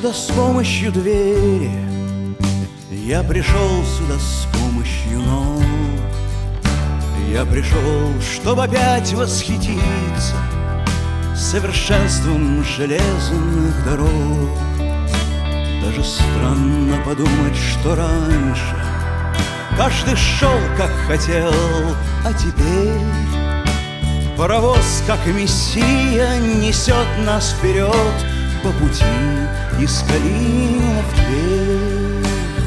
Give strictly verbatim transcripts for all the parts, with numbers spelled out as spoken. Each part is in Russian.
сюда с помощью двери, я пришел сюда с помощью ног. Я пришел, чтобы опять восхититься совершенством железных дорог. Даже странно подумать, что раньше каждый шел, как хотел, а теперь паровоз, как мессия, несет нас вперед по пути из Калина в Тверь.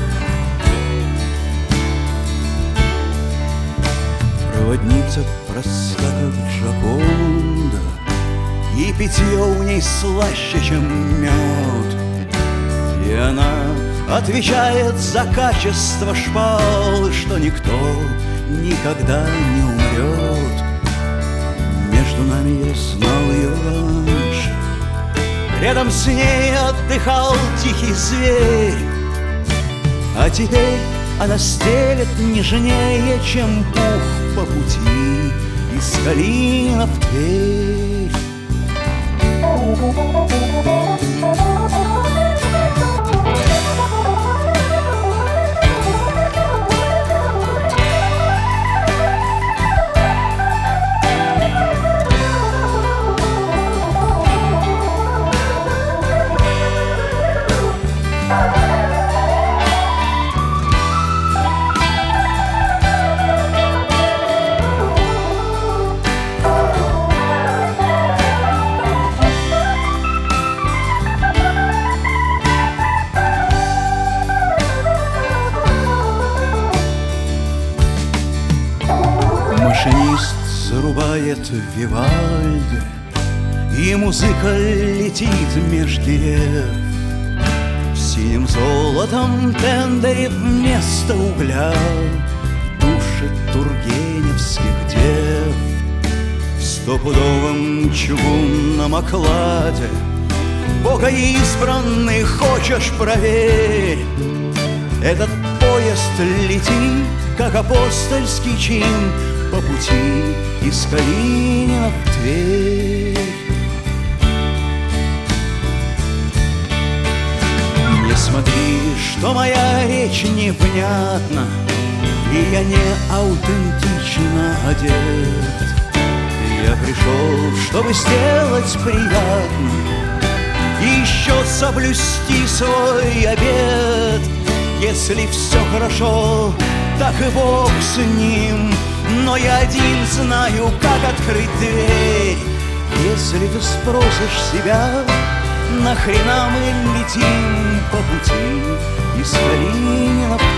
Проводница проста, как Джоконда, и питье у ней слаще, чем мед. И она отвечает за качество шпал, что никто никогда не умрет. Между нами я знал ее раньше, рядом с ней отдыхал тихий зверь. А теперь она стелет нежнее, чем пух, по пути из Калина в Тверь. Машинист зарубает Вивальди, и музыка летит меж дерев. В синем золотом тендере вместо угля души тургеневских дев. В стопудовом чугунном окладе Бога избранный хочешь проверь. Этот поезд летит, как апостольский чин, по пути из Калина в Тверь. Не смотри, что моя речь невнятна, и я не аутентично одет. Я пришел, чтобы сделать приятно и еще соблюсти свой обет. Если все хорошо, так и Бог с ним, но я один знаю, как открыть дверь. Если ты спросишь себя, нахрена мы летим по пути из Калина в